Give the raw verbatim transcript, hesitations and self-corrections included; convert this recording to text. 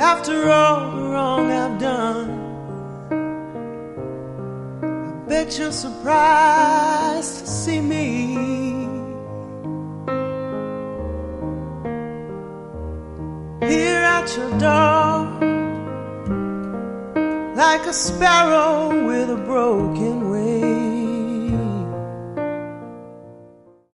after all the wrong I've done. I bet you're surprised to see me here at your door, like a sparrow with a broken wing.